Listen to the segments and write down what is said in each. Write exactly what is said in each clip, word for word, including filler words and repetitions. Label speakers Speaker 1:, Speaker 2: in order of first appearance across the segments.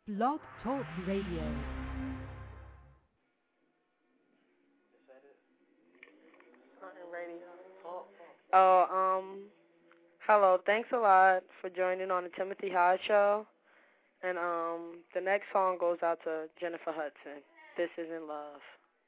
Speaker 1: Blog Talk Radio.
Speaker 2: Oh, um, hello. Thanks a lot for joining on the Timothy Hyde Show. And um, the next song goes out to Jennifer Hudson. This Isn't Love.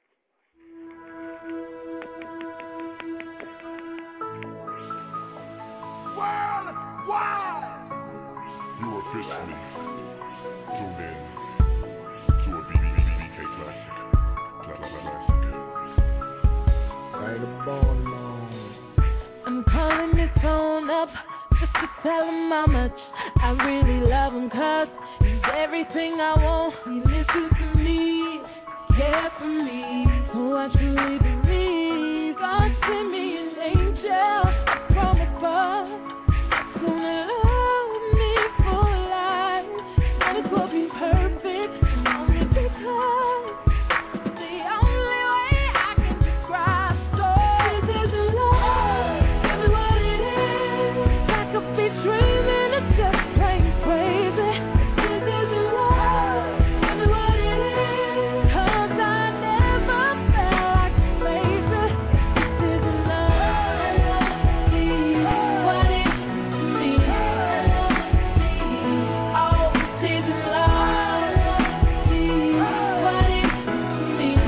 Speaker 3: Worldwide! You are officially tuned in to a B B K classic. Classic.
Speaker 4: Right born alone.
Speaker 5: I'm calling this phone up just to tell him how much I really love him, cause he's everything I want. He listens to me, cares for me, so I truly believe God sent me an angel from above, gonna love me for life, and it will be perfect, only because the only way I can describe so this isn't love. Tell me what it is. I could be dreaming of just plain crazy. This isn't love. Tell me what it is. 'Cause I never felt like crazy. This isn't love. See what it means. Oh, this isn't love. See what it means.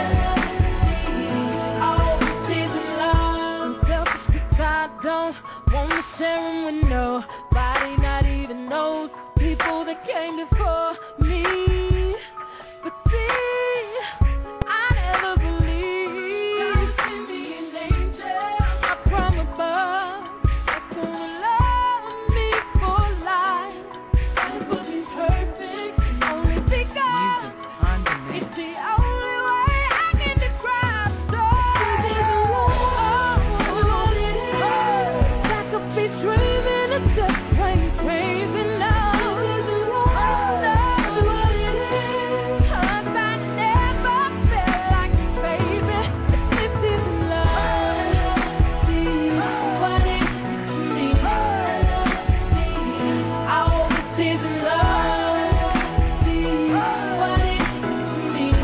Speaker 5: Oh, this isn't love. I'm selfish 'cause I don't wanna share 'em with nobody, not even those people that came before me. But see, I never believed in being an angel up from above that's gonna love me for life. And it would be perfect only because it's the only way I can describe so. This isn't love. What it is. I could be dreaming of just plain crazy now. This isn't love. What it is. 'Cause I never felt like a baby. This isn't love. See what it means. Oh, this isn't love. See what it means.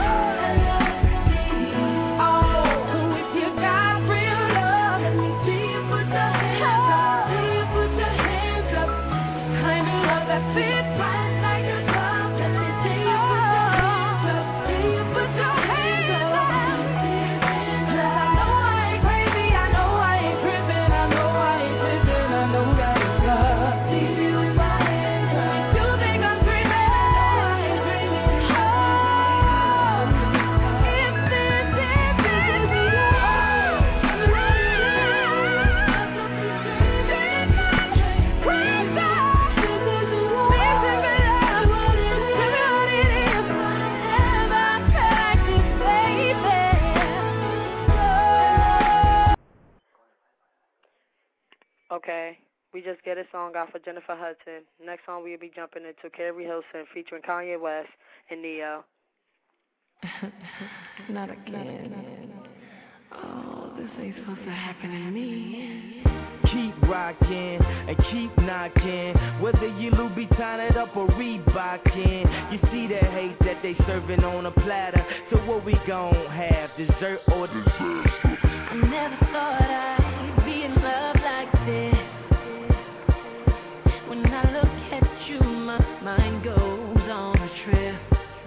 Speaker 5: Oh, so if you got real love, let me see you put your hands up. See you put your hands up. Kind of love that fits right like a glove. Let me see you put your hands up. See you put your hands up. 'Cause I know I ain't crazy. I know I ain't tripping. I know I ain't tripping. I know that it's love. See you with my hands up. You think I'm dreaming? I ain't dreaming. Oh, if this is this is love,
Speaker 2: Okay, we just get a song out for Jennifer Hudson. Next song we'll be jumping into Carrie Hilson featuring Kanye West and Neo.
Speaker 5: Not again. Oh, this ain't supposed to happen to me.
Speaker 4: Keep rocking and keep knocking. Whether you Louboutin it up or Reebokin, you see the hate that they serving on a platter. So what we gon' have, dessert or dessert?
Speaker 5: I never thought I'd be in love like this. When I look at you, my mind goes on a trip.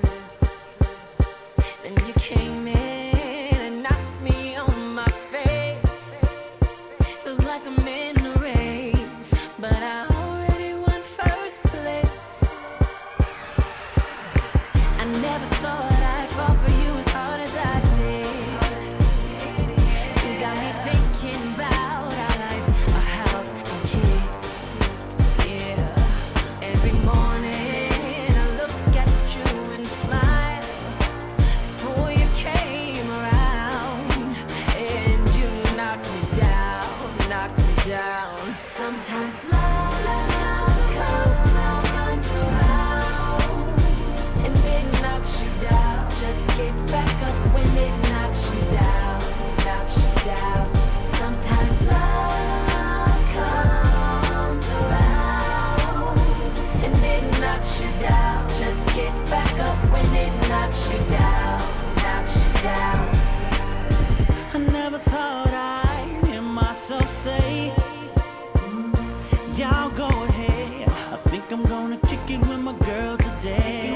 Speaker 5: Then you came in and knocked me on my face. Feels like I'm in a race, but I already won first place. I never thought I'd fall for you as hard as I did. 'Cause I ain't thinking about our life or house and kids. Yeah. want my girl today.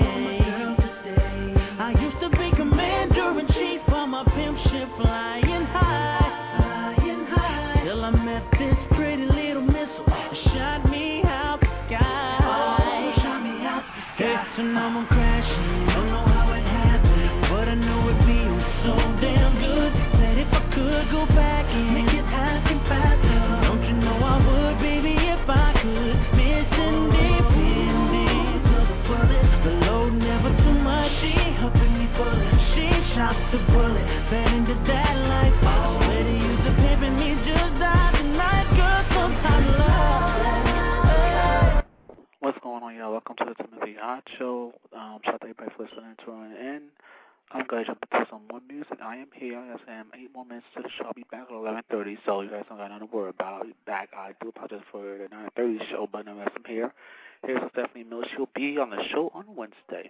Speaker 5: I used to be commander in chief on my pimp ship, flying high, flying high. Till I met this pretty little missile that shot me out the sky. Oh, shot me out the sky. Hey, so now I'm crashing. Don't know how it happened, but I know it feels so damn good. Said if I could go back and make it happen faster, don't you know I would, baby, if I could. Miss independent of the bullet, the load never too much. She helping me full it. She shot the bullet, fell into that life. Oh, better use the pimp and me just die tonight, girl. Sometimes love.
Speaker 1: What's going on, y'all? Welcome to the Timothy Hot Show. Um, shout out to everybody for listening and tuning in. I'm going to jump into some more music. I am here. Yes, I am eight more minutes to the show. I'll be back at eleven thirty, so you guys don't got nothing to worry about. I'll be back. I do apologize for the nine thirty show, but nonetheless, I'm here. Here's Stephanie Mills. She'll be on the show on Wednesday.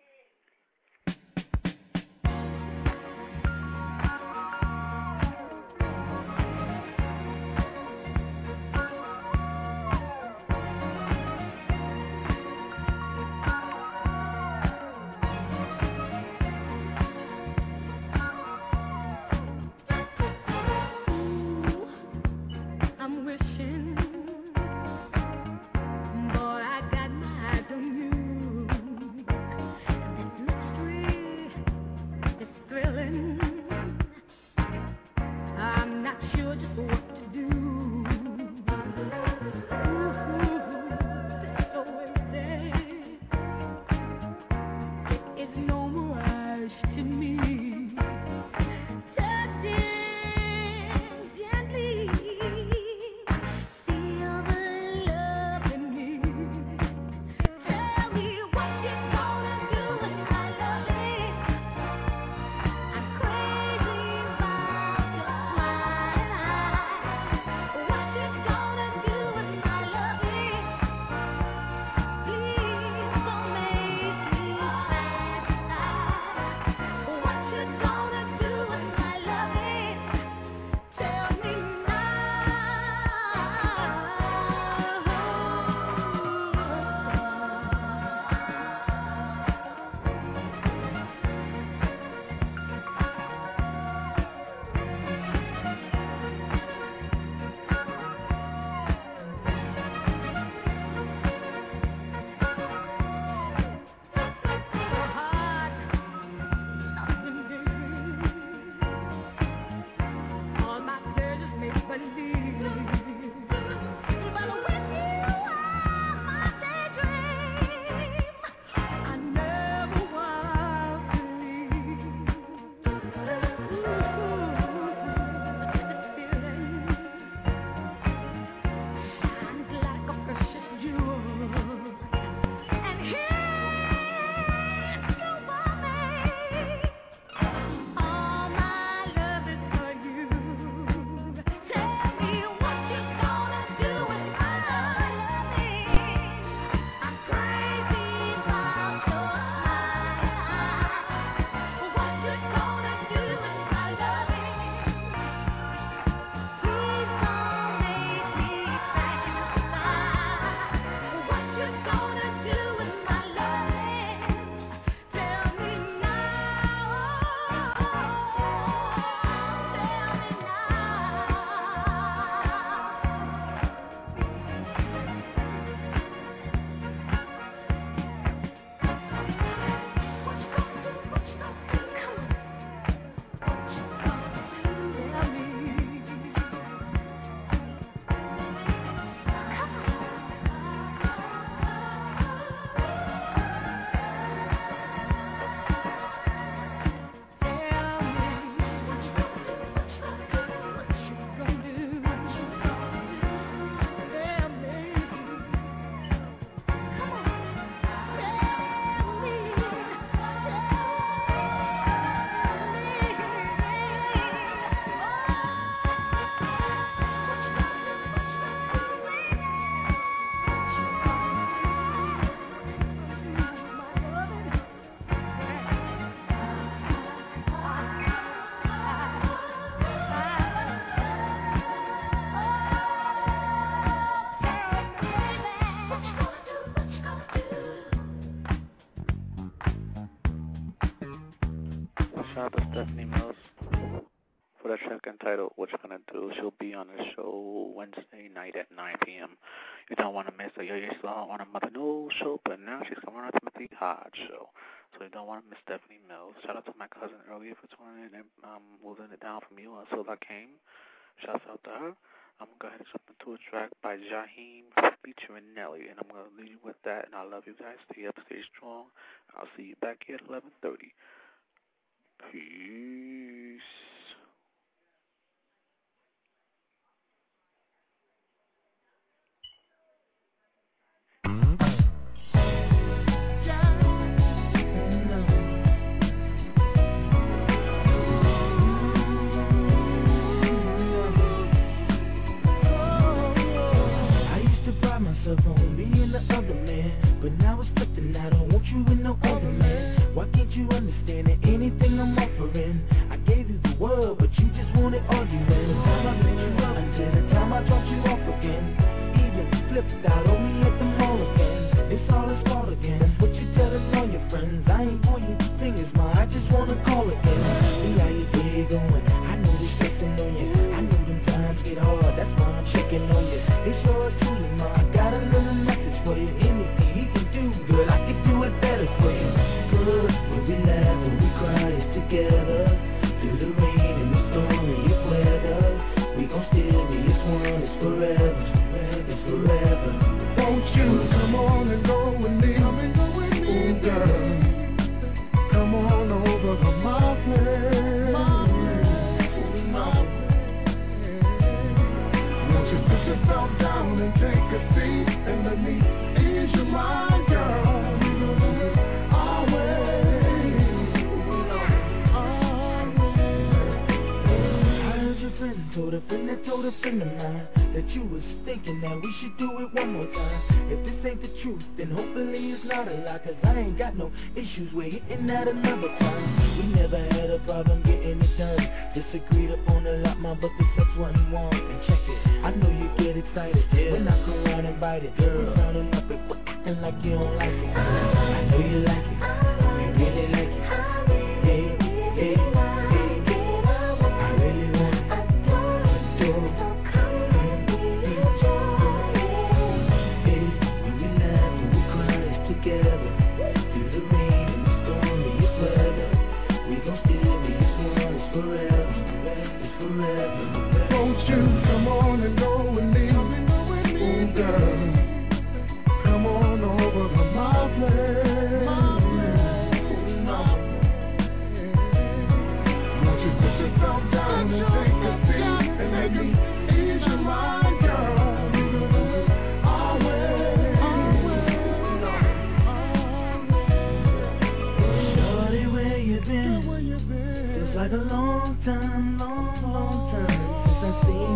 Speaker 5: Boy, I got my eyes on you.
Speaker 1: Shout out to Stephanie Mills for that track entitled What You Gonna Do. She'll be on the show Wednesday night at nine p.m. You don't want to miss her. You saw her on a Mother No show, but now she's coming on a Timothy Hodge show. So you don't want to miss Stephanie Mills. Shout out to my cousin earlier for tuning in and um, holding it down for me until I came. Shouts out to her. I'm going to go ahead and jump into a track by Jaheim featuring Nelly, and I'm going to leave you with that, and I love you guys. Stay up, stay strong. I'll see you back here at eleven thirty. Peace.
Speaker 4: On being the other man, but now it's flipping. I don't want you with no other man. Why can't you understand that anything I'm offering? I gave you the world, but you just wanted arguing. The time I picked you up until the time I dropped you off again. Even flipped out on me at the mall again. It's all his fault again. That's what you telling all your friends. I ain't pointing fingers, ma. I just wanna call again. See how your day going. I know they're stressing on you. I know them times get hard. That's why I'm checking on you. It's yours truly, ma. I got a little message for you. Anything he can do good, I can do it better for you. Good, when we laugh and we cry, it's together. Through the rain and the storm and your weather, we gon' still be as one. It's forever, it's forever.
Speaker 3: Won't you come on and go with me? Ooh, girl, come on over to my place. Won't you put yourself down and take a seat and let me ease your mind, girl? Always, always.
Speaker 4: I heard your friend told a friend that told a friend of mine that you was thinking that we should do it one more time. If this ain't the truth, then hopefully it's not a lie. Cause I ain't got no issues with hitting that another time. We never had a problem getting it done. Disagreed upon a lot, my but the sex wasn't warm. And check it, I know you get excited when I come around and bite it. Girl, sounding up and acting like you don't like it. I know you like it, you really like it. Hey, hey, hey, I really want it. Adore.
Speaker 3: Won't you come on and go with me? Ooh, girl, come on over to my place. Won't you put yourself down and take a seat and let me ease your mind, girl? Always,
Speaker 4: Shorty, where you been? Feels like a long time, long, long time since I've seen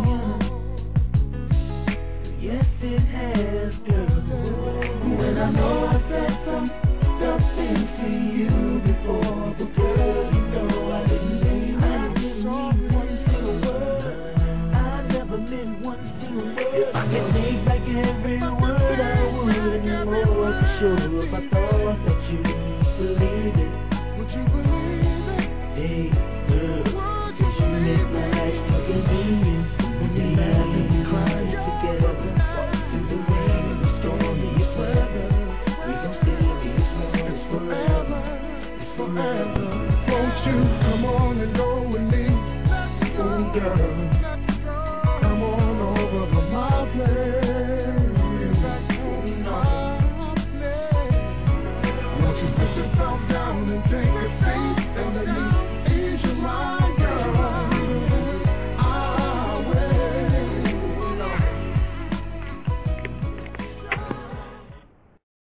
Speaker 4: you. Yes, it has, girl. When I know I said some stuff into you before, but girl, you know I didn't mean, I didn't mean one single word. I never meant one single word. If I could take back every word, I would. And more for sure, if I thought that you believe it.
Speaker 3: would you believe it?
Speaker 4: Hey, girl, cause you make my life so convenient. When we laugh and we cry together, through the rain and the storm and your weather, we gon' still be as one. It's forever, it's forever.
Speaker 3: Won't you come on and go with me? Ooh, girl,